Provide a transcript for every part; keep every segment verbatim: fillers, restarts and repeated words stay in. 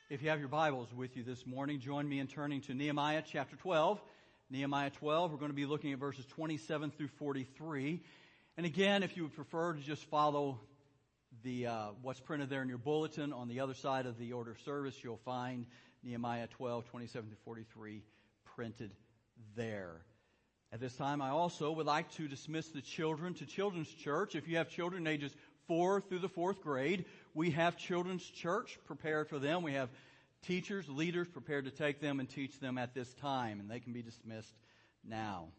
If you have your Bibles with you this morning, join me in turning to Nehemiah chapter twelve. Nehemiah twelve, we're going to be looking at verses twenty-seven through forty-three. And again, if you would prefer to just follow the uh, what's printed there in your bulletin, on the other side of the order of service, you'll find Nehemiah twelve, twenty-seven through forty-three printed there. At this time, I also would like to dismiss the children to Children's Church. If you have children ages four through the fourth grade, we have Children's Church prepared for them. We have teachers, leaders prepared to take them and teach them at this time, and they can be dismissed now.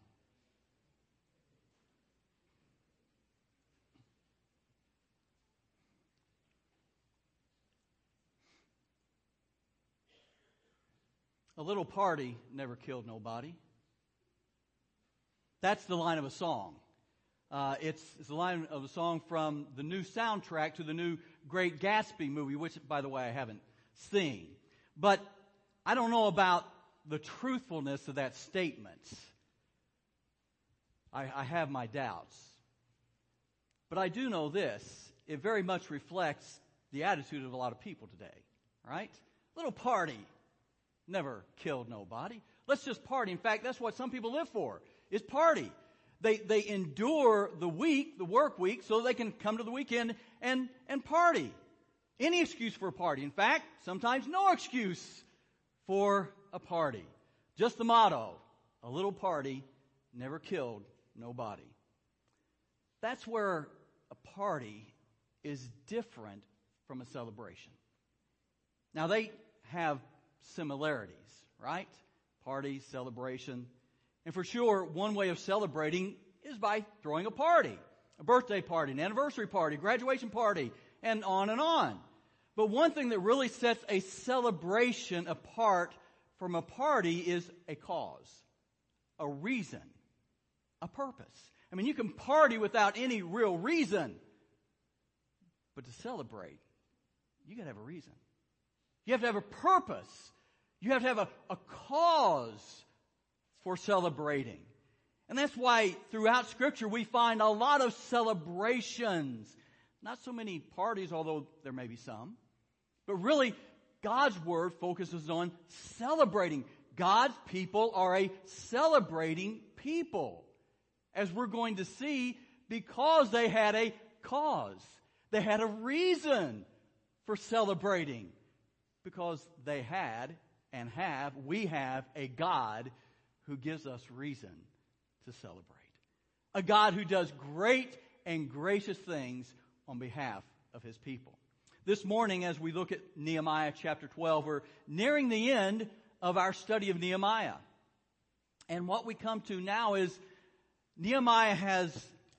A little party never killed nobody. That's the line of a song. Uh, it's, it's the line of a song from the new soundtrack to the new Great Gatsby movie, which, by the way, I haven't seen. But I don't know about the truthfulness of that statement. I, I have my doubts. But I do know this. It very much reflects the attitude of a lot of people today. Right? Little party never killed nobody. Let's just party. In fact, that's what some people live for, is party. They they endure the week, the work week, so they can come to the weekend and, and party. Any excuse for a party. In fact, sometimes no excuse for a party. Just the motto, a little party never killed nobody. That's where a party is different from a celebration. Now, they have similarities, right? Party, celebration. And for sure, one way of celebrating is by throwing a party. A birthday party, an anniversary party, graduation party, and on and on. But one thing that really sets a celebration apart from a party is a cause, a reason, a purpose. I mean, you can party without any real reason. But to celebrate, you got to have a reason. You have to have a purpose. You have to have a, a cause for celebrating. And that's why throughout Scripture we find a lot of celebrations. Not so many parties, although there may be some. But really, God's Word focuses on celebrating. God's people are a celebrating people. As we're going to see, because they had a cause. They had a reason for celebrating. Because they had and have, we have a God who gives us reason to celebrate. A God who does great and gracious things on behalf of His people. This morning, as we look at Nehemiah chapter twelve, we're nearing the end of our study of Nehemiah. And what we come to now is Nehemiah has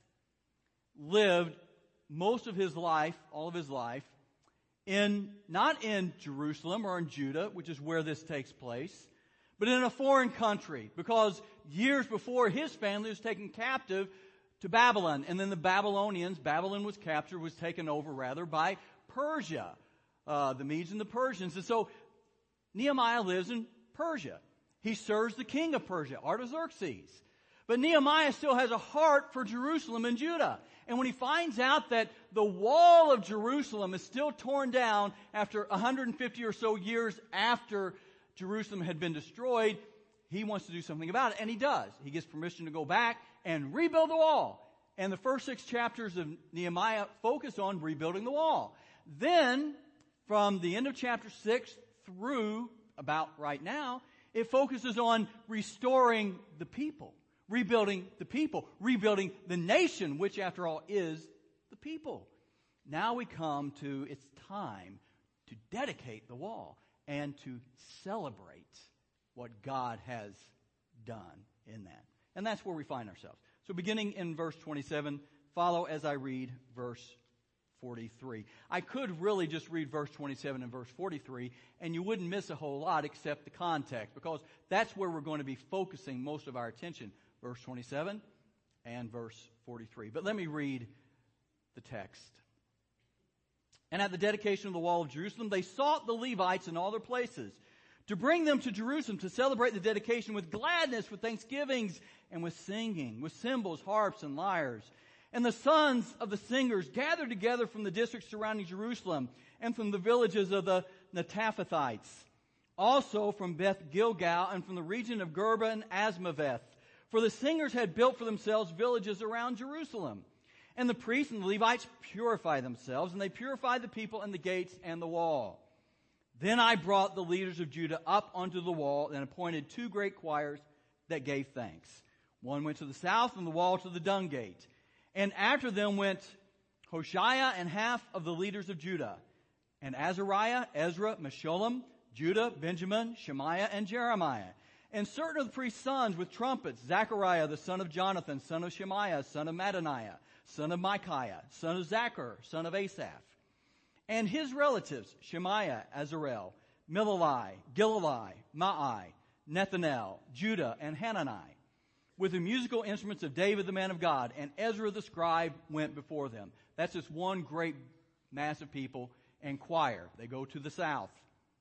lived most of his life, all of his life, in not in Jerusalem or in Judah, which is where this takes place, but in a foreign country, because years before his family was taken captive to Babylon. And then the Babylonians, Babylon was captured, was taken over rather by Persia, uh, the Medes and the Persians. And so Nehemiah lives in Persia. He serves the king of Persia, Artaxerxes. But Nehemiah still has a heart for Jerusalem and Judah. And when he finds out that the wall of Jerusalem is still torn down after one hundred fifty or so years after Jerusalem had been destroyed, he wants to do something about it, and he does. He gets permission to go back and rebuild the wall. And the first six chapters of Nehemiah focus on rebuilding the wall. Then, from the end of chapter six through about right now, it focuses on restoring the people, rebuilding the people, rebuilding the nation, which after all is the people. Now we come to it's time to dedicate the wall and to celebrate what God has done in that. And that's where we find ourselves. So beginning in verse twenty-seven, follow as I read verse forty-three. I could really just read verse twenty-seven and verse forty-three, and you wouldn't miss a whole lot except the context, because that's where we're going to be focusing most of our attention, verse twenty-seven and verse forty-three. But let me read the text. And at the dedication of the wall of Jerusalem, they sought the Levites in all their places to bring them to Jerusalem to celebrate the dedication with gladness, with thanksgivings, and with singing, with cymbals, harps, and lyres. And the sons of the singers gathered together from the districts surrounding Jerusalem and from the villages of the Netaphathites, also from Beth Gilgal and from the region of Gerba and Asmaveth. For the singers had built for themselves villages around Jerusalem. And the priests and the Levites purified themselves, and they purified the people and the gates and the wall. Then I brought the leaders of Judah up onto the wall and appointed two great choirs that gave thanks. One went to the south and the wall to the dung gate. And after them went Hoshea and half of the leaders of Judah, and Azariah, Ezra, Meshullam, Judah, Benjamin, Shemaiah, and Jeremiah. And certain of the priest's sons with trumpets, Zechariah, the son of Jonathan, son of Shemaiah, son of Mattaniah, son of Micaiah, son of Zachar, son of Asaph. And his relatives, Shemaiah, Azarel, Milalai, Gilalai, Maai, Nethanel, Judah, and Hanani, with the musical instruments of David the man of God, and Ezra the scribe went before them. That's just one great mass of people and choir. They go to the south.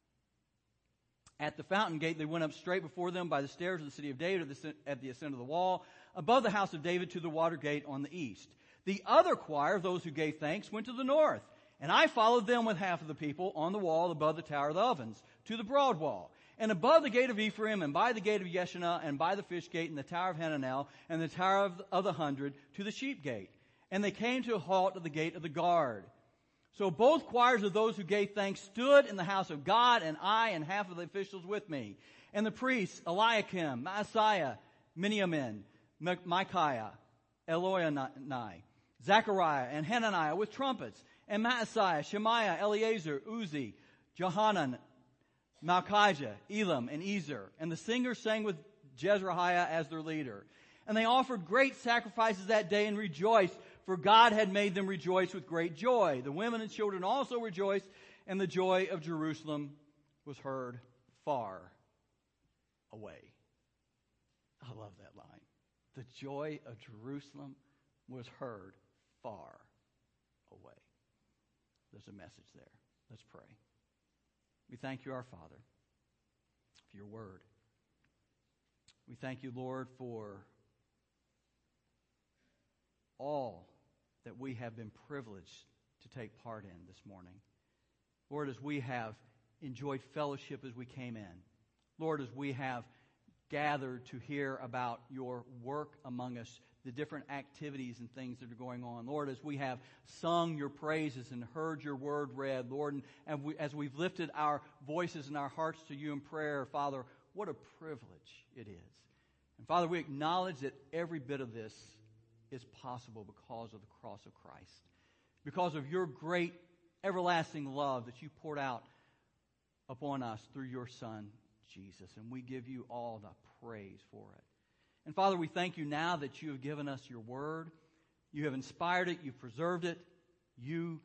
At the fountain gate, they went up straight before them by the stairs of the city of David at the ascent of the wall, above the house of David to the water gate on the east. The other choir, those who gave thanks, went to the north. And I followed them with half of the people on the wall above the tower of the ovens, to the broad wall. And above the gate of Ephraim, and by the gate of Yeshana, and by the fish gate, and the tower of Hananel, and the tower of the, of the hundred, to the sheep gate. And they came to a halt at the gate of the guard. So both choirs of those who gave thanks stood in the house of God, and I and half of the officials with me. And the priests, Eliakim, Maaseiah, Miniamin, Micaiah, Elioenai, Zechariah, and Hananiah with trumpets, and Maaseiah, Shemaiah, Eleazar, Uzi, Johanan, Malchijah, Elam, and Ezer. And the singers sang with Jezreiah as their leader. And they offered great sacrifices that day and rejoiced, for God had made them rejoice with great joy. The women and children also rejoiced, and the joy of Jerusalem was heard far away. I love that line. The joy of Jerusalem was heard far away. There's a message there. Let's pray. We thank you, our Father, for your word. We thank you, Lord, for all that we have been privileged to take part in this morning. Lord, as we have enjoyed fellowship as we came in. Lord, as we have gathered to hear about your work among us, the different activities and things that are going on. Lord, as we have sung your praises and heard your word read, Lord, and we, as we've lifted our voices and our hearts to you in prayer, Father, what a privilege it is. And Father, we acknowledge that every bit of this is possible because of the cross of Christ, because of your great everlasting love that you poured out upon us through your Son, Jesus. And we give you all the praise for it. And Father, we thank you now that you have given us your word. You have inspired it. You've preserved it. You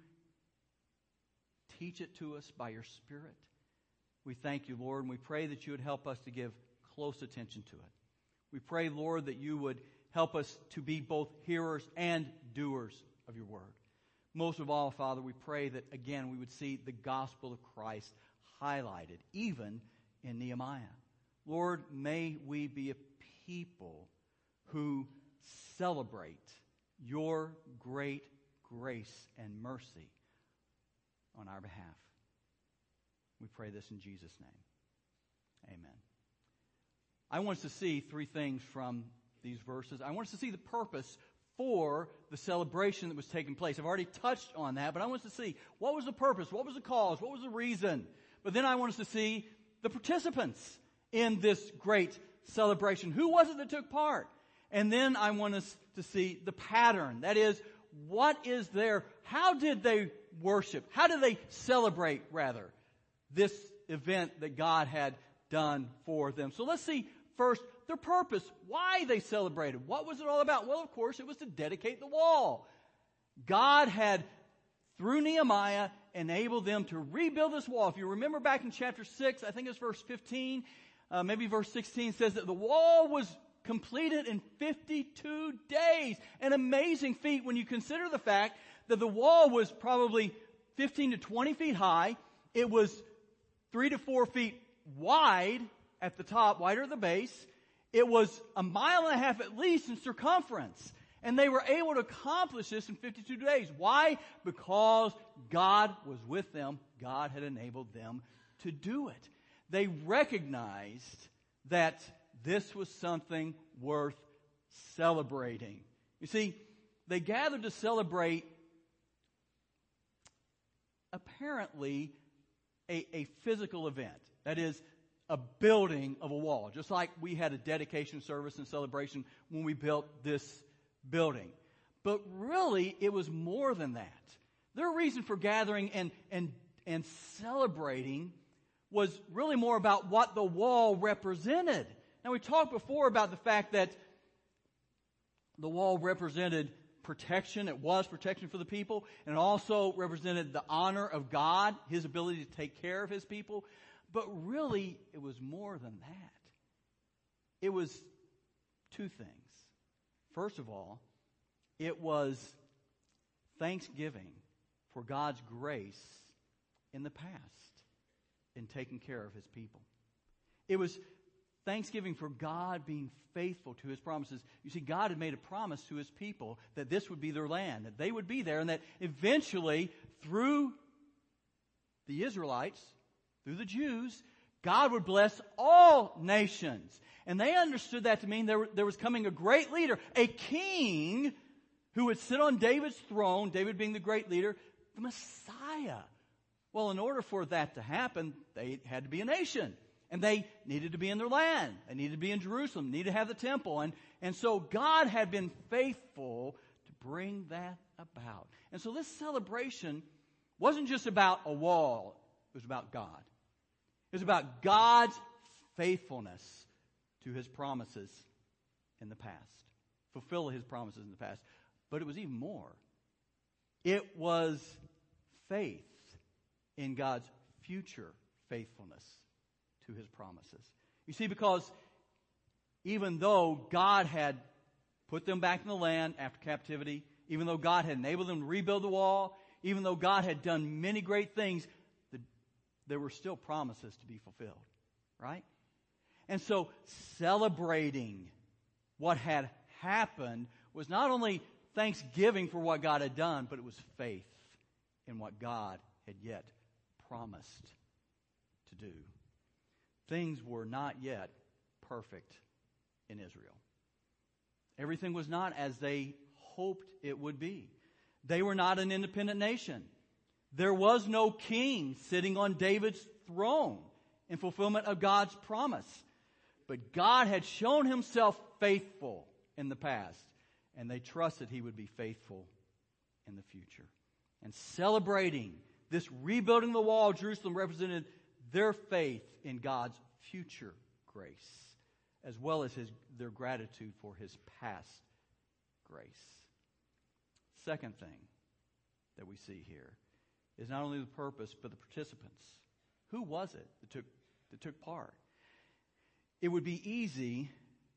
teach it to us by your Spirit. We thank you, Lord, and we pray that you would help us to give close attention to it. We pray, Lord, that you would help us to be both hearers and doers of your word. Most of all, Father, we pray that, again, we would see the gospel of Christ highlighted, even in Nehemiah. Lord, may we be a people who celebrate your great grace and mercy on our behalf. We pray this in Jesus' name. Amen. I want us to see three things from these verses. I want us to see the purpose for the celebration that was taking place. I've already touched on that, but I want us to see what was the purpose, what was the cause, what was the reason. But then I want us to see the participants in this great celebration. Who was it that took part? And then I want us to see the pattern. That is, what is there? How did they worship? How did they celebrate, rather, this event that God had done for them? So let's see first their purpose, why they celebrated. What was it all about? Well, of course, it was to dedicate the wall. God had, through Nehemiah, enabled them to rebuild this wall. If you remember back in chapter six, I think it's verse fifteen, uh, maybe verse sixteen, says that the wall was completed in fifty-two days. An amazing feat when you consider the fact that the wall was probably fifteen to twenty feet high. It was three to four feet wide at the top, wider at the base. It was a mile and a half at least in circumference. And they were able to accomplish this in fifty-two days. Why? Because God was with them. God had enabled them to do it. They recognized that this was something worth celebrating. You see, they gathered to celebrate apparently a, a physical event. That is, a building of a wall. Just like we had a dedication service and celebration when we built this building. But really, it was more than that. Their reason for gathering and, and, and celebrating was really more about what the wall represented. Now, we talked before about the fact that the wall represented protection. It was protection for the people. And it also represented the honor of God, His ability to take care of His people. But really, it was more than that. It was two things. First of all, it was thanksgiving for God's grace in the past in taking care of His people. It was thanksgiving for God being faithful to His promises. You see, God had made a promise to His people that this would be their land, that they would be there, and that eventually, through the Israelites, through the Jews, God would bless all nations. And they understood that to mean there, there was coming a great leader, a king who would sit on David's throne, David being the great leader, the Messiah. Well, in order for that to happen, they had to be a nation. And they needed to be in their land. They needed to be in Jerusalem, needed to have the temple. And, and so God had been faithful to bring that about. And so this celebration wasn't just about a wall. It was about God. It was about God's faithfulness to His promises in the past. Fulfill His promises in the past. But it was even more. It was faith in God's future faithfulness to His promises. You see, because even though God had put them back in the land after captivity, even though God had enabled them to rebuild the wall, even though God had done many great things, the, there were still promises to be fulfilled, right? And so celebrating what had happened was not only thanksgiving for what God had done, but it was faith in what God had yet promised to do. Things were not yet perfect in Israel. Everything was not as they hoped it would be. They were not an independent nation. There was no king sitting on David's throne in fulfillment of God's promise. But God had shown Himself faithful in the past, and they trusted He would be faithful in the future. And celebrating this rebuilding the wall of Jerusalem represented their faith in God's future grace, as well as his, their gratitude for His past grace. Second thing that we see here is not only the purpose, but the participants. Who was it that took, that took part? It would be easy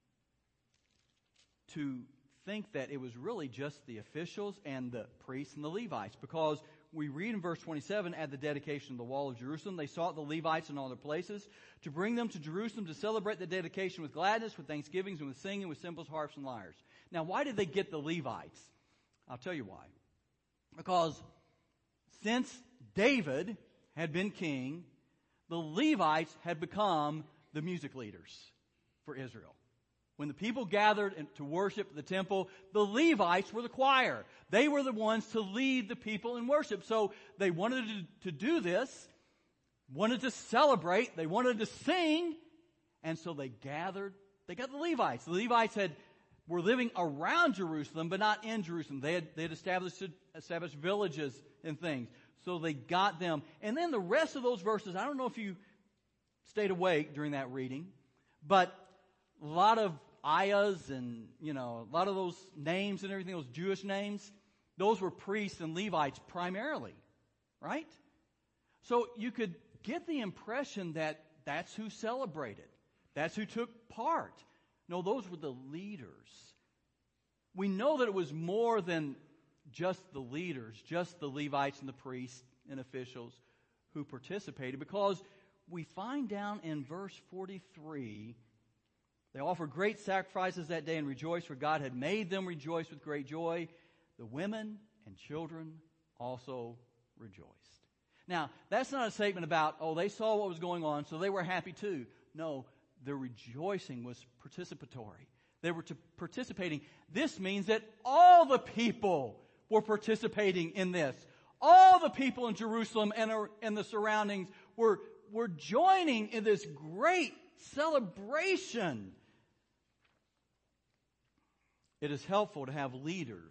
to think that it was really just the officials and the priests and the Levites, because we read in verse twenty-seven, at the dedication of the wall of Jerusalem, they sought the Levites in all their places to bring them to Jerusalem to celebrate the dedication with gladness, with thanksgivings, and with singing, with cymbals, harps, and lyres. Now, why did they get the Levites? I'll tell you why. Because since David had been king, the Levites had become the music leaders for Israel. When the people gathered to worship at the temple, the Levites were the choir. They were the ones to lead the people in worship. So they wanted to, to do this, wanted to celebrate, they wanted to sing, and so they gathered. They got the Levites. The Levites had were living around Jerusalem, but not in Jerusalem. They had, they had established, established villages and things. So they got them. And then the rest of those verses, I don't know if you stayed awake during that reading, but a lot of ayahs and, you know, a lot of those names and everything, those Jewish names, those were priests and Levites primarily, right? So you could get the impression that that's who celebrated. That's who took part. No, those were the leaders. We know that it was more than just the leaders, just the Levites and the priests and officials who participated, because we find down in verse forty-three, they offered great sacrifices that day and rejoiced, for God had made them rejoice with great joy. The women and children also rejoiced. Now, that's not a statement about, oh, they saw what was going on, so they were happy too. No, their rejoicing was participatory. They were to participating. This means that all the people were participating in this. All the people in Jerusalem and, and the surroundings were, were joining in this great celebration. It is helpful to have leaders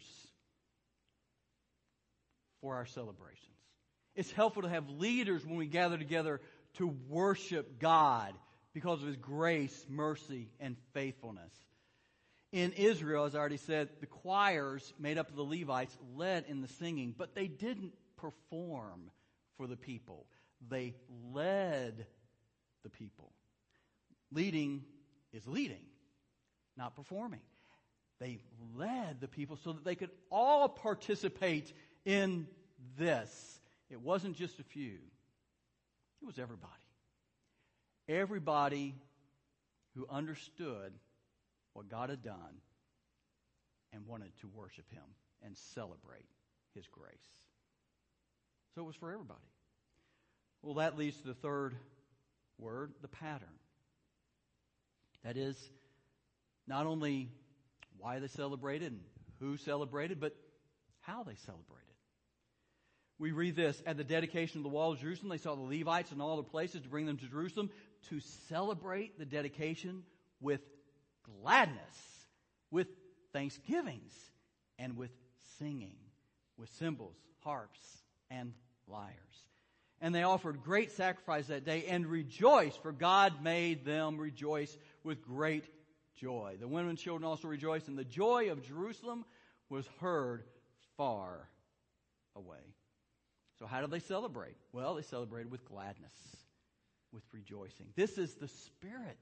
for our celebrations. It's helpful to have leaders when we gather together to worship God because of His grace, mercy, and faithfulness. In Israel, as I already said, the choirs made up of the Levites led in the singing, but they didn't perform for the people. They led the people. Leading is leading, not performing. They led the people so that they could all participate in this. It wasn't just a few. It was everybody. Everybody who understood what God had done and wanted to worship Him and celebrate His grace. So it was for everybody. Well, that leads to the third word, the pattern. That is, not only why they celebrated and who celebrated, but how they celebrated. We read this, at the dedication of the wall of Jerusalem, they saw the Levites and all other places to bring them to Jerusalem to celebrate the dedication with gladness, with thanksgivings, and with singing, with cymbals, harps, and lyres. And they offered great sacrifice that day and rejoiced, for God made them rejoice with great joy. The women and children also rejoiced, and the joy of Jerusalem was heard far away. So how did they celebrate? Well, they celebrated with gladness, with rejoicing. This is the spirit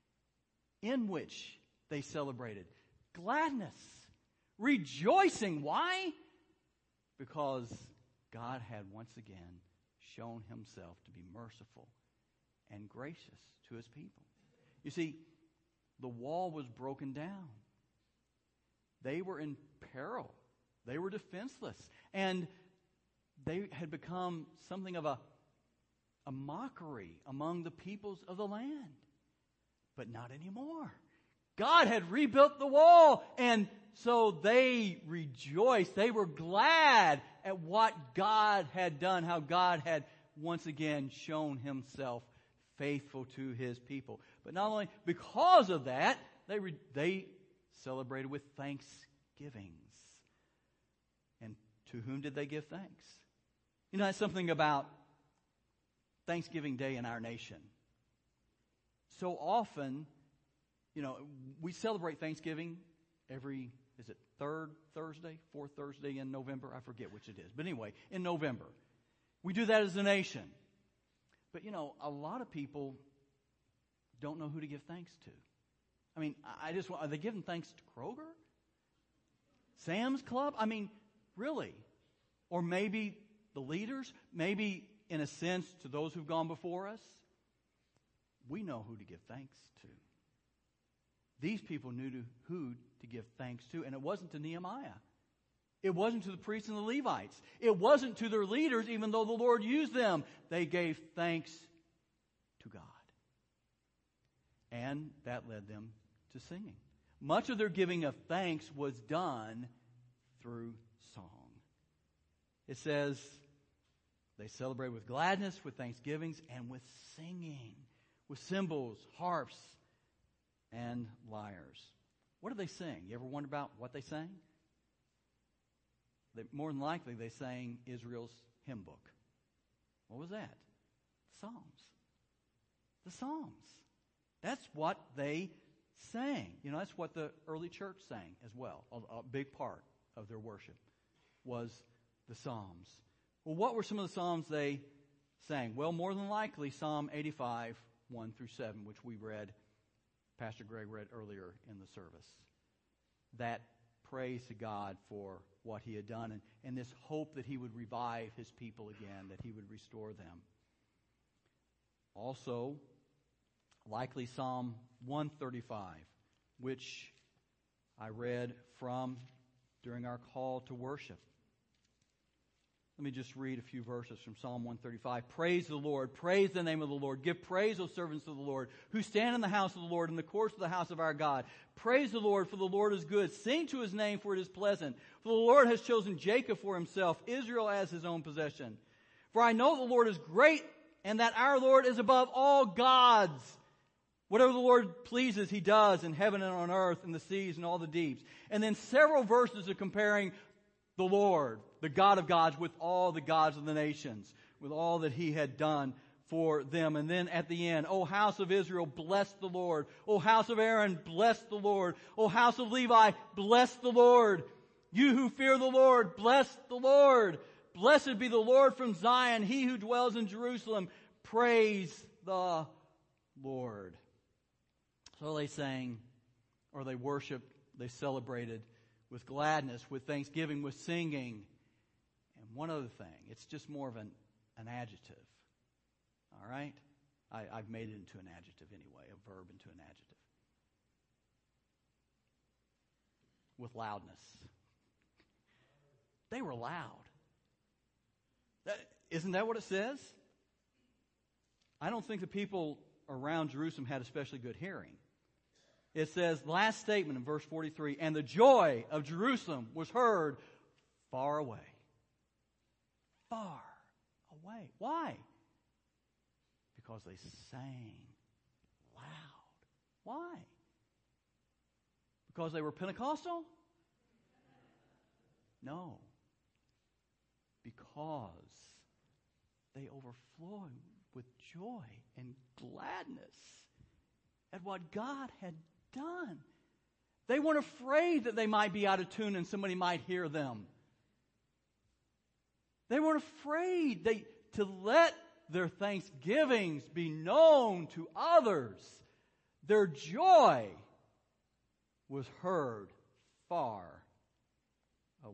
in which they celebrated. Gladness, rejoicing. Why? Because God had once again shown Himself to be merciful and gracious to His people. You see, the wall was broken down. They were in peril. They were defenseless. And they had become something of a, a mockery among the peoples of the land. But not anymore. God had rebuilt the wall, and so they rejoiced. They were glad at what God had done, how God had once again shown Himself faithful to His people. But not only because of that, they re- they celebrated with thanksgivings. And to whom did they give thanks? You know, that's something about Thanksgiving Day in our nation. So often, you know, we celebrate Thanksgiving every, is it third Thursday, fourth Thursday in November? I forget which it is. But anyway, in November. We do that as a nation. But, you know, a lot of people don't know who to give thanks to. I mean, I just want, are they giving thanks to Kroger? Sam's Club? I mean, really? Or maybe the leaders? Maybe, in a sense, to those who've gone before us? We know who to give thanks to. These people knew to, who to give thanks to, and it wasn't to Nehemiah. It wasn't to the priests and the Levites. It wasn't to their leaders, even though the Lord used them. They gave thanks to God. And that led them to singing. Much of their giving of thanks was done through song. It says they celebrate with gladness, with thanksgivings, and with singing, with cymbals, harps, and lyres. What do they sing? You ever wonder about what they sang? They, more than likely, they sang Israel's hymn book. What was that? Psalms. The Psalms. That's what they sang. You know, that's what the early church sang as well. A, a big part of their worship was the Psalms. Well, what were some of the Psalms they sang? Well, more than likely, Psalm eighty-five, one through seven, which we read, Pastor Greg read earlier in the service. That praise to God for what He had done, and, and this hope that He would revive His people again, that He would restore them. Also, likely Psalm one thirty-five, which I read from during our call to worship. Let me just read a few verses from Psalm one thirty-five. Praise the Lord. Praise the name of the Lord. Give praise, O servants of the Lord, who stand in the house of the Lord, in the courts of the house of our God. Praise the Lord, for the Lord is good. Sing to his name, for it is pleasant. For the Lord has chosen Jacob for himself, Israel as his own possession. For I know the Lord is great, and that our Lord is above all gods. Whatever the Lord pleases, he does in heaven and on earth, in the seas and all the deeps. And then several verses are comparing the Lord, the God of gods, with all the gods of the nations, with all that he had done for them. And then at the end, O house of Israel, bless the Lord. O house of Aaron, bless the Lord. O house of Levi, bless the Lord. You who fear the Lord, bless the Lord. Blessed be the Lord from Zion, he who dwells in Jerusalem. Praise the Lord. So they sang, or they worshiped, they celebrated with gladness, with thanksgiving, with singing. And one other thing, it's just more of an, an adjective. All right? I, I've made it into an adjective anyway, a verb into an adjective. With loudness. They were loud. That, isn't that what it says? I don't think the people around Jerusalem had especially good hearing. It says, last statement in verse forty-three, and the joy of Jerusalem was heard far away. Far away. Why? Because they sang loud. Why? Because they were Pentecostal? No. Because they overflowed with joy and gladness at what God had done. They weren't afraid that they might be out of tune and somebody might hear them. They weren't afraid they, to let their thanksgivings be known to others. Their joy was heard far away.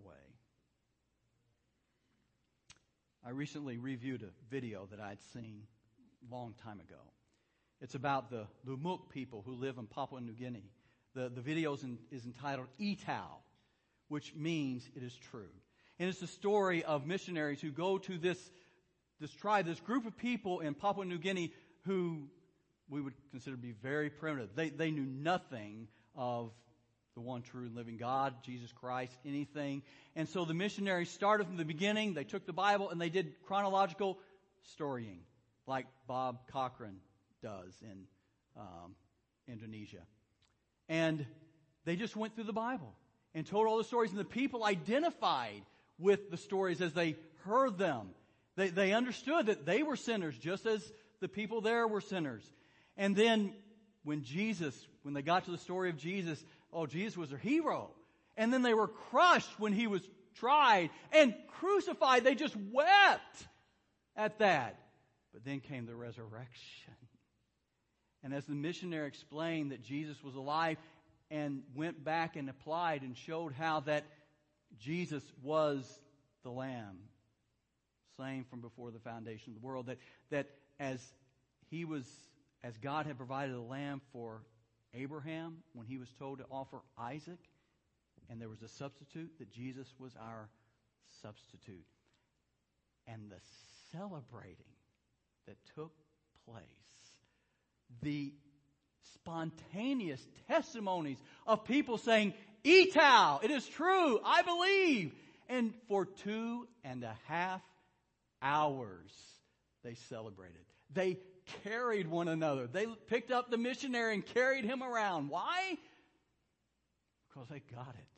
I recently reviewed a video that I'd seen a long time ago. It's about the Lumuk people who live in Papua New Guinea. The, the video is, in, is entitled Itau, which means it is true. And it's the story of missionaries who go to this, this tribe, this group of people in Papua New Guinea who we would consider to be very primitive. They, they knew nothing of the one true and living God, Jesus Christ, anything. And so the missionaries started from the beginning. They took the Bible and they did chronological storying, like Bob Cochran does in um, Indonesia. And they just went through the Bible and told all the stories. And the people identified with the stories as they heard them. They, they understood that they were sinners just as the people there were sinners. And then when Jesus, when they got to the story of Jesus, oh, Jesus was their hero. And then they were crushed when he was tried and crucified. They just wept at that. But then came the resurrection. And as the missionary explained that Jesus was alive and went back and applied and showed how that Jesus was the Lamb, slain from before the foundation of the world, that, that as he was, as God had provided a lamb for Abraham when he was told to offer Isaac, and there was a substitute, that Jesus was our substitute. And the celebrating that took place, the spontaneous testimonies of people saying, Itau, it is true, I believe. And for two and a half hours they celebrated. They carried one another. They picked up the missionary and carried him around. Why? Because they got it.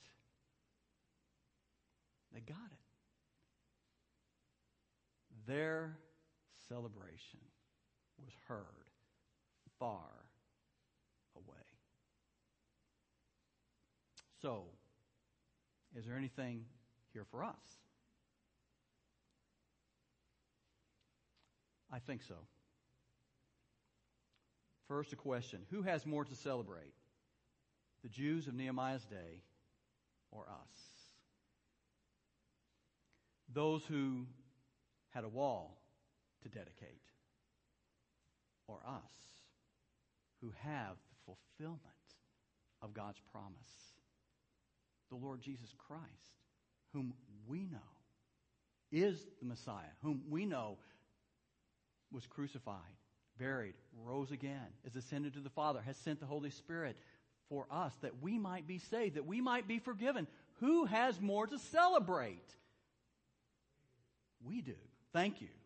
They got it. Their celebration was heard far away. So, is there anything here for us? I think so. First, a question. Who has more to celebrate? The Jews of Nehemiah's day or us? Those who had a wall to dedicate or us who have the fulfillment of God's promise? The Lord Jesus Christ, whom we know is the Messiah, whom we know was crucified, buried, rose again, is ascended to the Father, has sent the Holy Spirit for us that we might be saved, that we might be forgiven. Who has more to celebrate? We do. Thank you.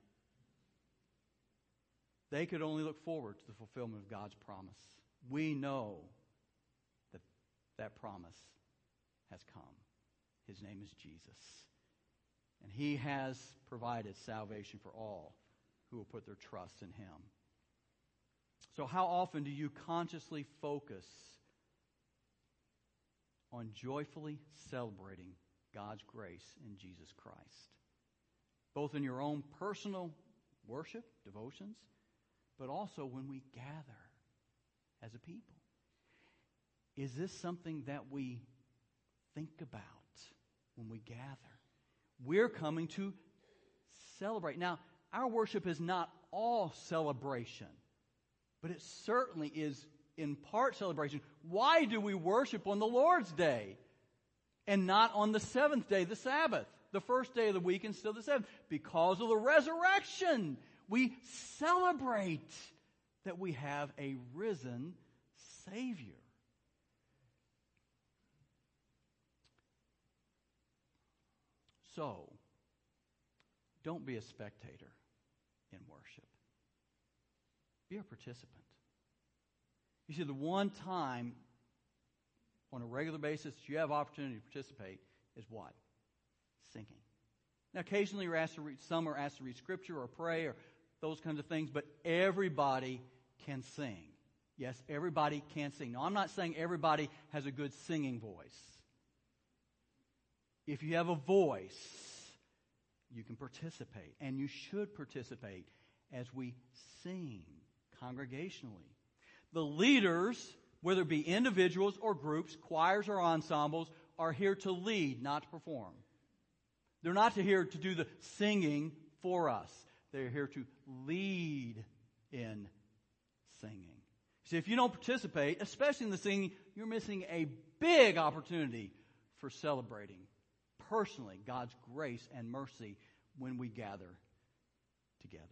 They could only look forward to the fulfillment of God's promise. We know that that promise has come. His name is Jesus. And He has provided salvation for all who will put their trust in Him. So how often do you consciously focus on joyfully celebrating God's grace in Jesus Christ? Both in your own personal worship, devotions, but also when we gather as a people. Is this something that we think about when we gather? We're coming to celebrate. Now, our worship is not all celebration, but it certainly is in part celebration. Why do we worship on the Lord's Day and not on the seventh day, the Sabbath, the first day of the week instead of the seventh? Because of the resurrection. We celebrate that we have a risen Savior. So, don't be a spectator in worship. Be a participant. You see, the one time on a regular basis you have opportunity to participate is what? Singing. Now, occasionally you're asked to read, some are asked to read scripture or pray or those kinds of things, but everybody can sing. Yes, everybody can sing. Now, I'm not saying everybody has a good singing voice. If you have a voice, you can participate, and you should participate as we sing congregationally. The leaders, whether it be individuals or groups, choirs or ensembles, are here to lead, not to perform. They're not here to do the singing for us. They're here to lead in singing. See, if you don't participate, especially in the singing, you're missing a big opportunity for celebrating personally God's grace and mercy when we gather together.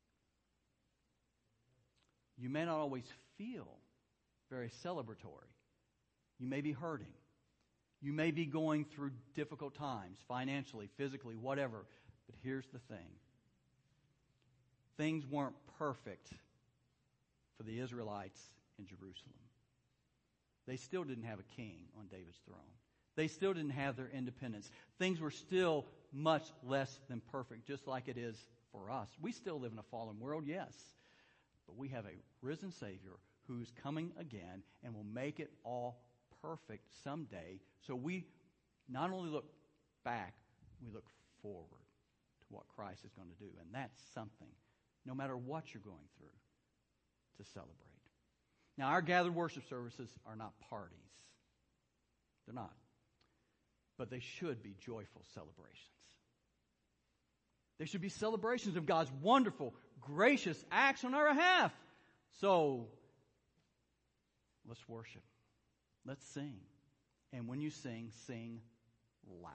You may not always feel very celebratory. You may be hurting. You may be going through difficult times, financially, physically, whatever. But here's the thing. Things weren't perfect for the Israelites in Jerusalem. They still didn't have a king on David's throne. They still didn't have their independence. Things were still much less than perfect, just like it is for us. We still live in a fallen world, yes. But we have a risen Savior who's coming again and will make it all perfect someday. So we not only look back, we look forward to what Christ is going to do. And that's something, no matter what you're going through, to celebrate. Now, our gathered worship services are not parties. They're not. But they should be joyful celebrations. They should be celebrations of God's wonderful, gracious acts on our behalf. So, let's worship. Let's sing. And when you sing, sing loud.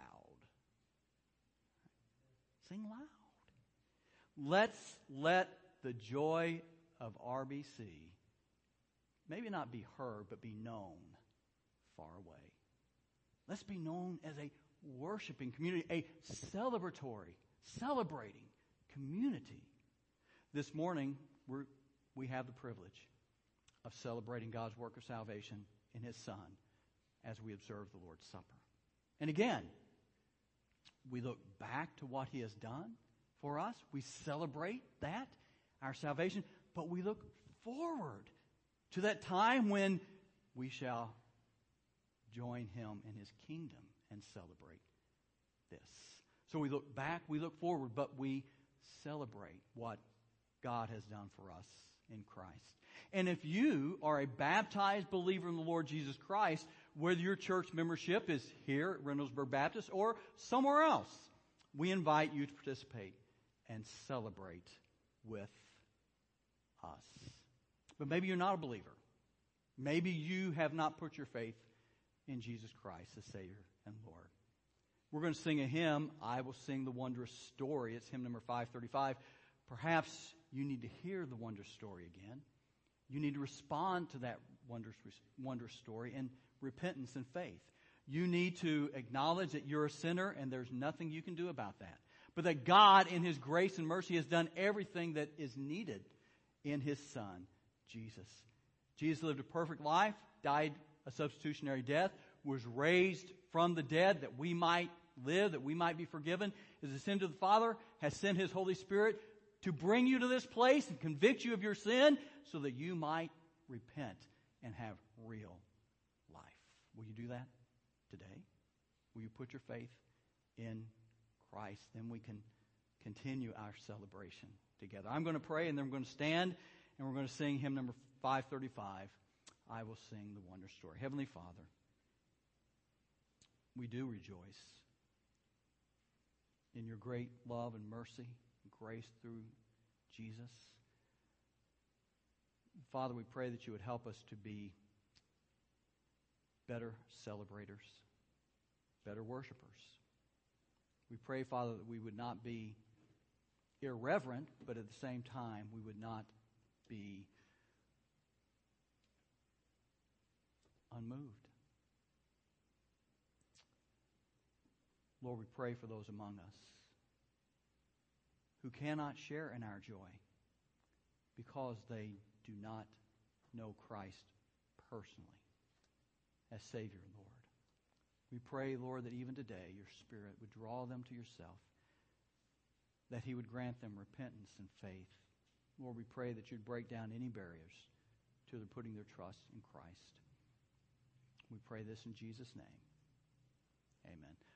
Sing loud. Let's let the joy of R B C maybe not be heard, but be known far away. Let's be known as a worshiping community, a celebratory, celebrating community. This morning, we're, we have the privilege of celebrating God's work of salvation in His Son as we observe the Lord's Supper. And again, we look back to what He has done for us. We celebrate that, our salvation, but we look forward to that time when we shall join Him in His kingdom and celebrate this. So we look back, we look forward, but we celebrate what God has done for us in Christ. And if you are a baptized believer in the Lord Jesus Christ, whether your church membership is here at Reynoldsburg Baptist or somewhere else, we invite you to participate and celebrate with us. But maybe you're not a believer. Maybe you have not put your faith in Jesus Christ, the Savior and Lord. We're going to sing a hymn, I Will Sing the Wondrous Story. It's hymn number five thirty-five. Perhaps you need to hear the wondrous story again. You need to respond to that wondrous, wondrous story in repentance and faith. You need to acknowledge that you're a sinner and there's nothing you can do about that. But that God, in His grace and mercy, has done everything that is needed in His Son, Jesus. Jesus lived a perfect life, died a substitutionary death, was raised from the dead that we might live, that we might be forgiven, is ascended to the Father, has sent His Holy Spirit to bring you to this place and convict you of your sin so that you might repent and have real life. Will you do that today? Will you put your faith in Christ? Then we can continue our celebration together. I'm going to pray and then we're going to stand and we're going to sing hymn number five thirty-five, I Will Sing the Wondrous Story. Heavenly Father, we do rejoice in your great love and mercy and grace through Jesus. Father, we pray that you would help us to be better celebrators, better worshipers. We pray, Father, that we would not be irreverent, but at the same time, we would not be unmoved. Lord, we pray for those among us who cannot share in our joy because they do not know Christ personally as Savior, Lord. We pray, Lord, that even today your Spirit would draw them to yourself, that He would grant them repentance and faith. Lord, we pray that you'd break down any barriers to their putting their trust in Christ. We pray this in Jesus' name. Amen.